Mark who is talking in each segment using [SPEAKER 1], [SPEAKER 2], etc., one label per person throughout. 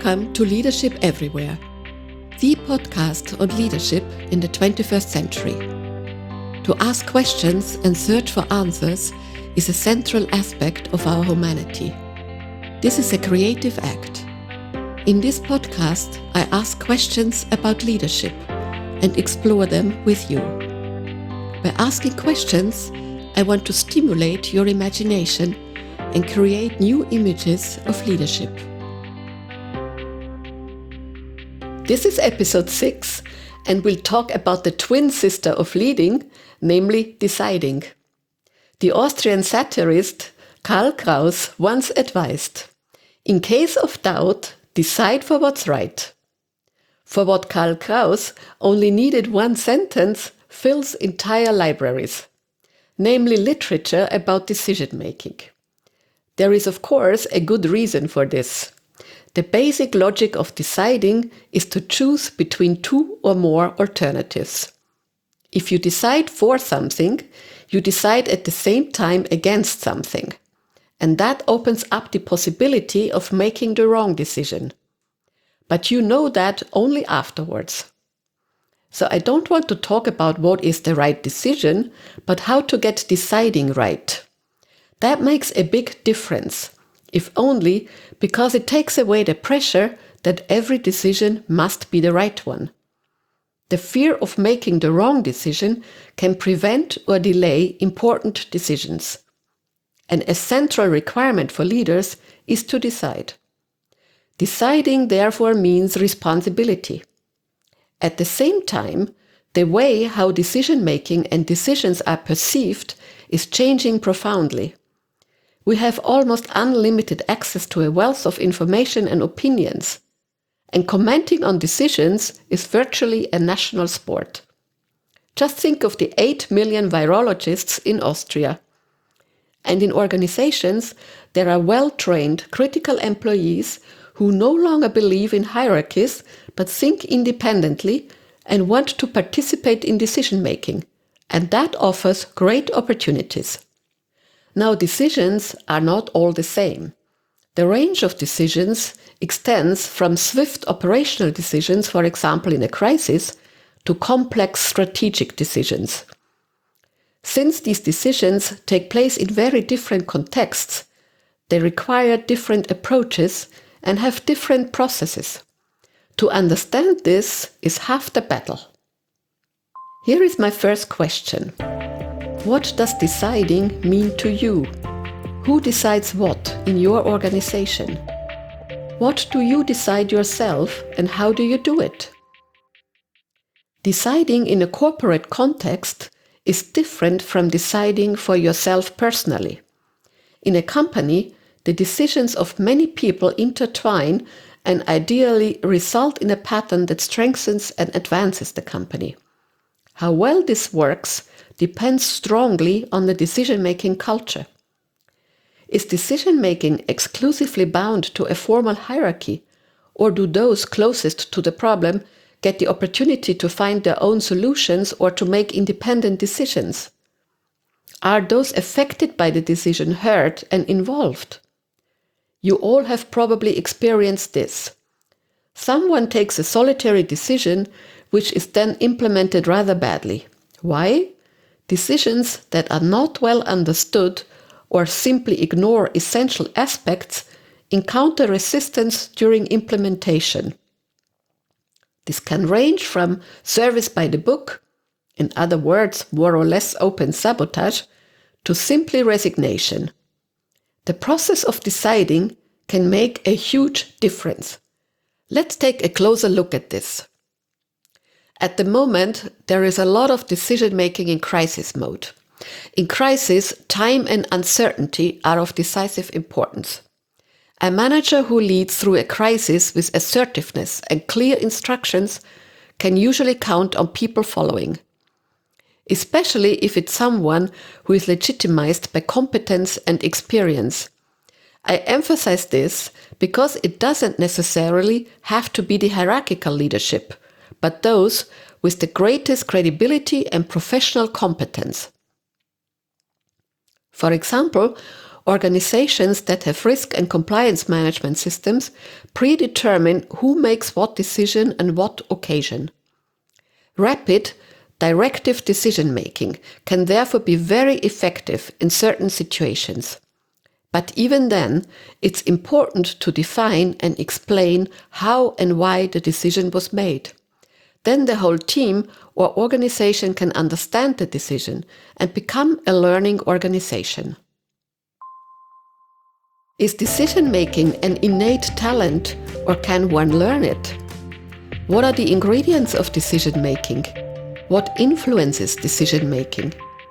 [SPEAKER 1] Welcome to Leadership Everywhere, the podcast on leadership in the 21st century. To ask questions and search for answers is a central aspect of our humanity. This is a creative act. In this podcast, I ask questions about leadership and explore them with you. By asking questions, I want to stimulate your imagination and create new images of leadership. This is episode 6, and we'll talk about the twin sister of leading, namely deciding. The Austrian satirist Karl Kraus once advised, "In case of doubt, decide for what's right." For what Karl Kraus only needed one sentence fills entire libraries, namely literature about decision-making. There is, of course, a good reason for this. The basic logic of deciding is to choose between two or more alternatives. If you decide for something, you decide at the same time against something, and that opens up the possibility of making the wrong decision. But you know that only afterwards. So I don't want to talk about what is the right decision, but how to get deciding right. That makes a big difference, if only because it takes away the pressure that every decision must be the right one. The fear of making the wrong decision can prevent or delay important decisions. And a central requirement for leaders is to decide. Deciding therefore means responsibility. At the same time, the way how decision-making and decisions are perceived is changing profoundly. We have almost unlimited access to a wealth of information and opinions, and commenting on decisions is virtually a national sport. Just think of the 8 million virologists in Austria. And in organizations, there are well-trained critical employees who no longer believe in hierarchies but think independently and want to participate in decision-making, and that offers great opportunities. Now, decisions are not all the same. The range of decisions extends from swift operational decisions, for example in a crisis, to complex strategic decisions. Since these decisions take place in very different contexts, they require different approaches and have different processes. To understand this is half the battle. Here is my first question. What does deciding mean to you? Who decides what in your organization? What do you decide yourself and how do you do it? Deciding in a corporate context is different from deciding for yourself personally. In a company, the decisions of many people intertwine and ideally result in a pattern that strengthens and advances the company. How well this works depends strongly on the decision-making culture. Is decision-making exclusively bound to a formal hierarchy, or do those closest to the problem get the opportunity to find their own solutions or to make independent decisions? Are those affected by the decision heard and involved? You all have probably experienced this. Someone takes a solitary decision which is then implemented rather badly. Why? Decisions that are not well understood or simply ignore essential aspects encounter resistance during implementation. This can range from service by the book, in other words, more or less open sabotage, to simply resignation. The process of deciding can make a huge difference. Let's take a closer look at this. At the moment, there is a lot of decision-making in crisis mode. In crisis, time and uncertainty are of decisive importance. A manager who leads through a crisis with assertiveness and clear instructions can usually count on people following, especially if it's someone who is legitimized by competence and experience. I emphasize this because it doesn't necessarily have to be the hierarchical leadership, but those with the greatest credibility and professional competence. For example, Organizations that have risk and compliance management systems predetermine who makes what decision and what occasion. Rapid, directive decision-making can therefore be very effective in certain situations. But even then, it's important to define and explain how and why the decision was made. Then the whole team or organization can understand the decision and become a learning organization. Is decision-making an innate talent, or can one learn it? What are the ingredients of decision-making? What influences decision-making?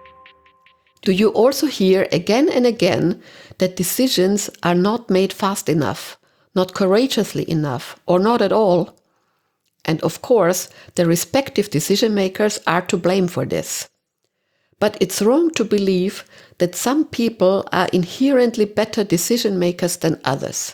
[SPEAKER 1] Do you also hear again and again that decisions are not made fast enough, not courageously enough, or not at all? And of course, the respective decision makers are to blame for this. But it's wrong to believe that some people are inherently better decision makers than others.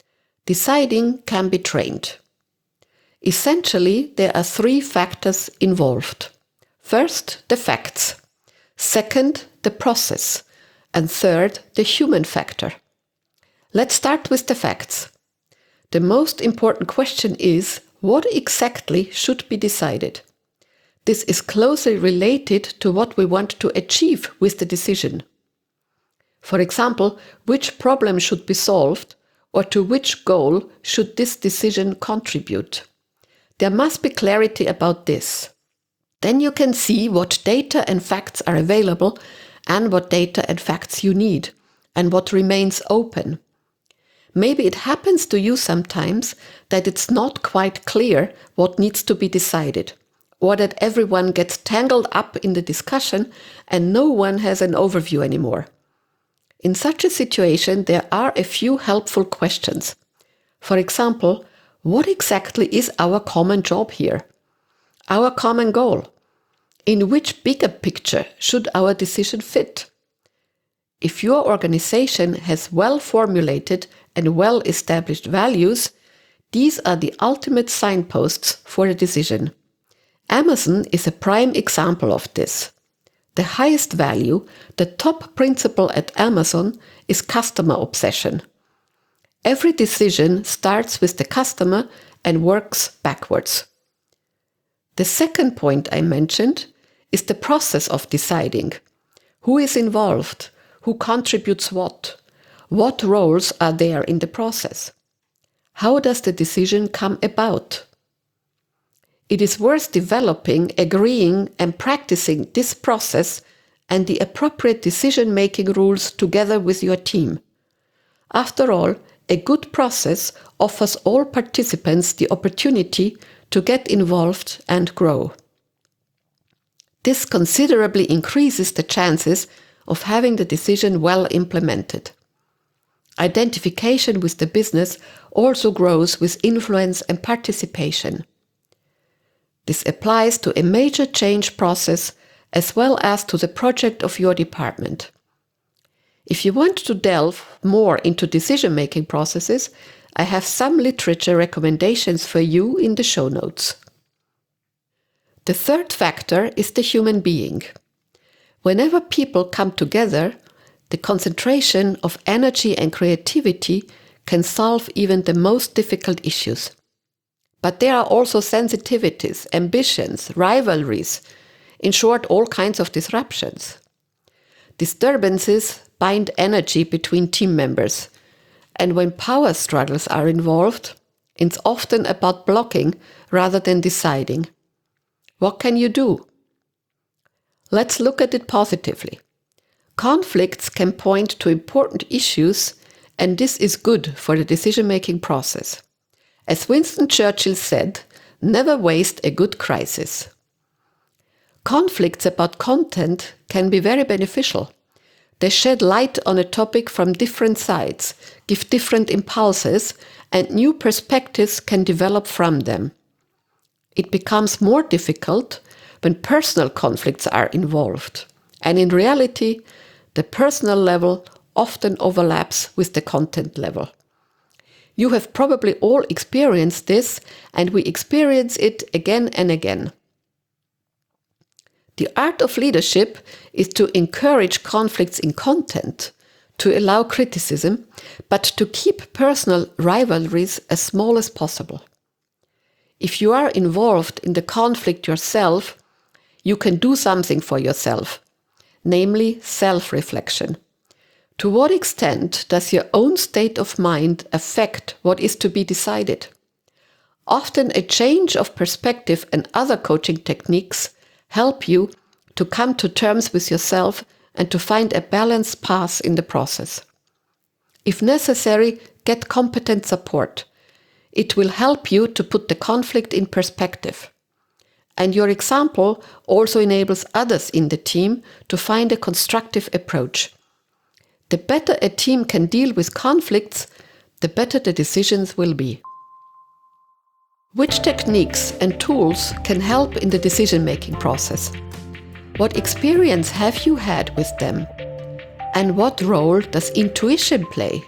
[SPEAKER 1] Deciding can be trained. Essentially, there are three factors involved. First, the facts. Second, the process. And third, the human factor. Let's start with the facts. The most important question is, what exactly should be decided? This is closely related to what we want to achieve with the decision. For example, which problem should be solved, or to which goal should this decision contribute? There must be clarity about this. Then you can see what data and facts are available and what data and facts you need, and what remains open. Maybe it happens to you sometimes that it's not quite clear what needs to be decided, or that everyone gets tangled up in the discussion and no one has an overview anymore. In such a situation, there are a few helpful questions. For example, what exactly is our common job here? Our common goal? In which bigger picture should our decision fit? If your organization has well-formulated and well-established values, these are the ultimate signposts for a decision. Amazon is a prime example of this. The highest value, the top principle at Amazon, is customer obsession. Every decision starts with the customer and works backwards. The second point I mentioned is the process of deciding. Who is involved? Who contributes what? What roles are there in the process? How does the decision come about? It is worth developing, agreeing, and practicing this process and the appropriate decision-making rules together with your team. After all, a good process offers all participants the opportunity to get involved and grow. This considerably increases the chances of having the decision well implemented. Identification with the business also grows with influence and participation. This applies to a major change process as well as to the project of your department. If you want to delve more into decision-making processes, I have some literature recommendations for you in the show notes. The third factor is the human being. Whenever people come together, the concentration of energy and creativity can solve even the most difficult issues. But there are also sensitivities, ambitions, rivalries, in short, all kinds of disruptions. Disturbances bind energy between team members, and when power struggles are involved, it's often about blocking rather than deciding. What can you do? Let's look at it positively. Conflicts can point to important issues, and this is good for the decision-making process. As Winston Churchill said, never waste a good crisis. Conflicts about content can be very beneficial. They shed light on a topic from different sides, give different impulses, and new perspectives can develop from them. It becomes more difficult when personal conflicts are involved, and in reality, the personal level often overlaps with the content level. You have probably all experienced this, and we experience it again and again. The art of leadership is to encourage conflicts in content, to allow criticism, but to keep personal rivalries as small as possible. If you are involved in the conflict yourself, you can do something for yourself, namely self-reflection. To what extent does your own state of mind affect what is to be decided? Often a change of perspective and other coaching techniques help you to come to terms with yourself and to find a balanced path in the process. If necessary, get competent support. It will help you to put the conflict in perspective. And your example also enables others in the team to find a constructive approach. The better a team can deal with conflicts, the better the decisions will be. Which techniques and tools can help in the decision-making process? What experience have you had with them? And what role does intuition play?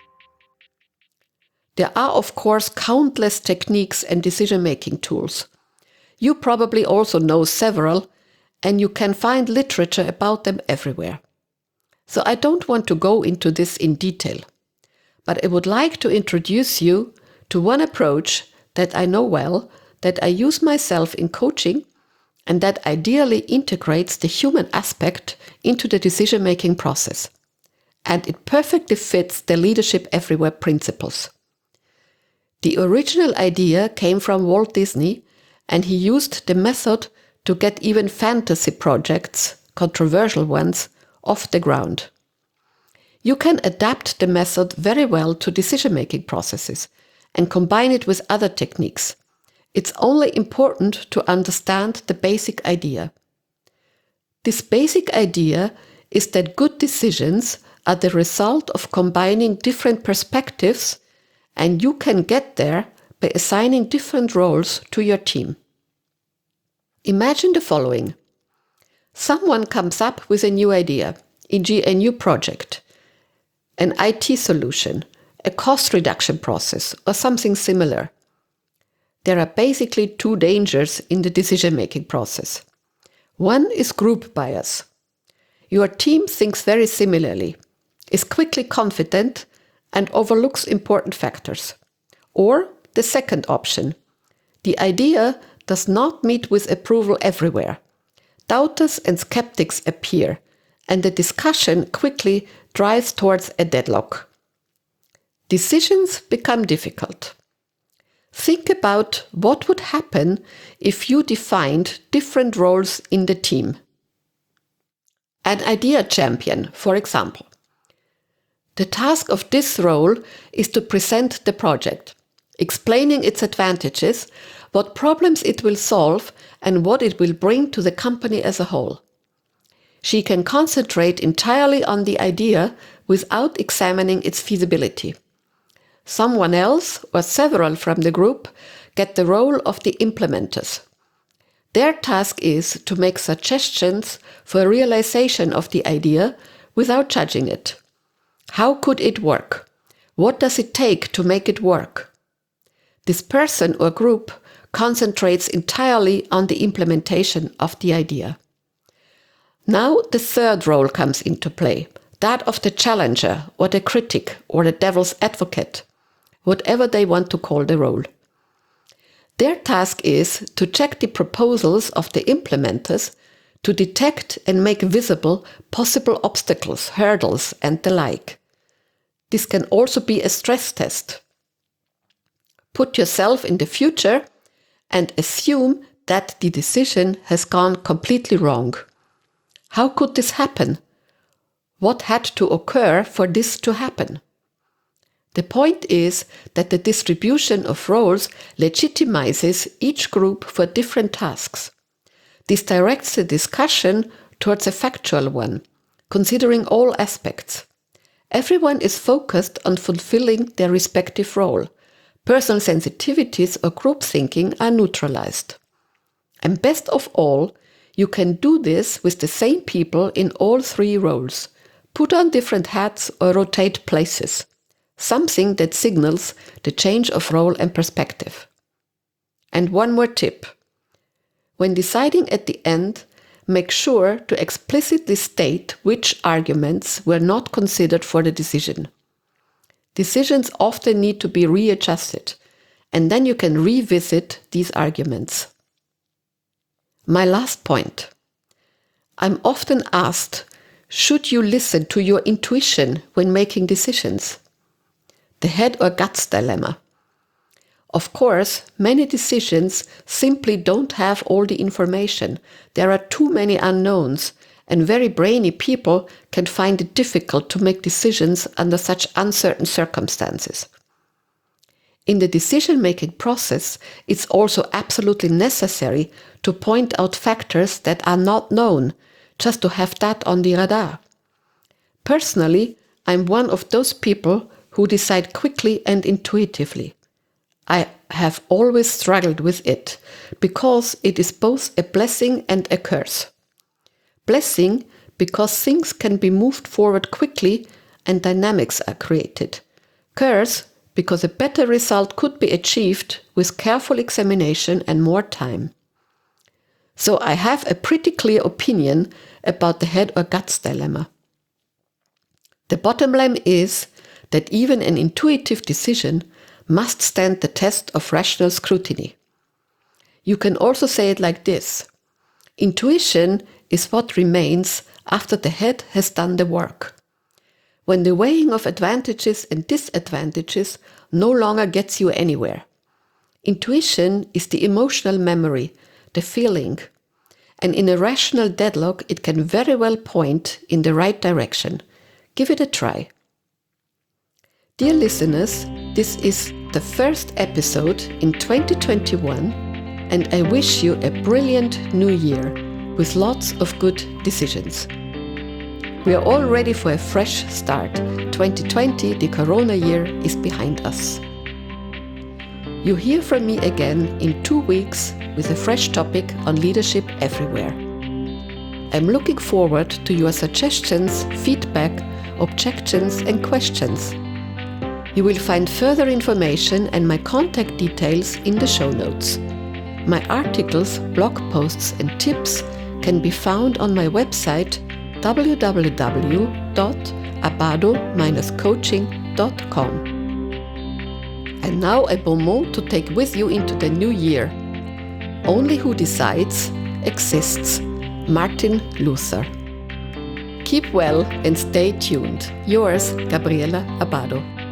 [SPEAKER 1] There are, of course, countless techniques and decision-making tools. You probably also know several, and you can find literature about them everywhere. So I don't want to go into this in detail, but I would like to introduce you to one approach that I know well, that I use myself in coaching, and that ideally integrates the human aspect into the decision-making process. And it perfectly fits the Leadership Everywhere principles. The original idea came from Walt Disney, and he used the method to get even fantasy projects, controversial ones, off the ground. You can adapt the method very well to decision-making processes and combine it with other techniques. It's only important to understand the basic idea. This basic idea is that good decisions are the result of combining different perspectives, and you can get there by assigning different roles to your team. Imagine the following. Someone comes up with a new idea, e.g. a new project, an IT solution, a cost reduction process, or something similar. There are basically two dangers in the decision-making process. One is group bias. Your team thinks very similarly, is quickly confident, and overlooks important factors. Or the second option. The idea does not meet with approval everywhere. Doubters and skeptics appear, and the discussion quickly drives towards a deadlock. Decisions become difficult. Think about what would happen if you defined different roles in the team. An idea champion, for example. The task of this role is to present the project, explaining its advantages, what problems it will solve, and what it will bring to the company as a whole. She can concentrate entirely on the idea without examining its feasibility. Someone else, or several from the group, get the role of the implementers. Their task is to make suggestions for realization of the idea without judging it. How could it work? What does it take to make it work? This person or group concentrates entirely on the implementation of the idea. Now the third role comes into play, that of the challenger or the critic or the devil's advocate, whatever they want to call the role. Their task is to check the proposals of the implementers, to detect and make visible possible obstacles, hurdles, and the like. This can also be a stress test. Put yourself in the future and assume that the decision has gone completely wrong. How could this happen? What had to occur for this to happen? The point is that the distribution of roles legitimizes each group for different tasks. This directs the discussion towards a factual one, considering all aspects. Everyone is focused on fulfilling their respective role. Personal sensitivities or group thinking are neutralized. And best of all, you can do this with the same people in all three roles. Put on different hats or rotate places. Something that signals the change of role and perspective. And one more tip. When deciding at the end, make sure to explicitly state which arguments were not considered for the decision. Decisions often need to be readjusted, and then you can revisit these arguments. My last point. I'm often asked, should you listen to your intuition when making decisions? The head or guts dilemma. Of course, many decisions simply don't have all the information. There are too many unknowns, and very brainy people can find it difficult to make decisions under such uncertain circumstances. In the decision-making process, it's also absolutely necessary to point out factors that are not known, just to have that on the radar. Personally, I'm one of those people who decide quickly and intuitively. I have always struggled with it, because it is both a blessing and a curse. Blessing, because things can be moved forward quickly and dynamics are created. Curse, because a better result could be achieved with careful examination and more time. So I have a pretty clear opinion about the head or guts dilemma. The bottom line is that even an intuitive decision must stand the test of rational scrutiny. You can also say it like this. Intuition is what remains after the head has done the work. When the weighing of advantages and disadvantages no longer gets you anywhere. Intuition is the emotional memory, the feeling, and in a rational deadlock it can very well point in the right direction. Give it a try. Dear listeners, this is the first episode in 2021, and I wish you a brilliant new year with lots of good decisions. We are all ready for a fresh start. 2020, the Corona year, is behind us. You hear from me again in 2 weeks with a fresh topic on leadership everywhere. I'm looking forward to your suggestions, feedback, objections and questions. You will find further information and my contact details in the show notes. My articles, blog posts and tips can be found on my website www.abado-coaching.com. And now a bon mot to take with you into the new year. Only who decides exists. Martin Luther. Keep well and stay tuned. Yours, Gabriela Abado.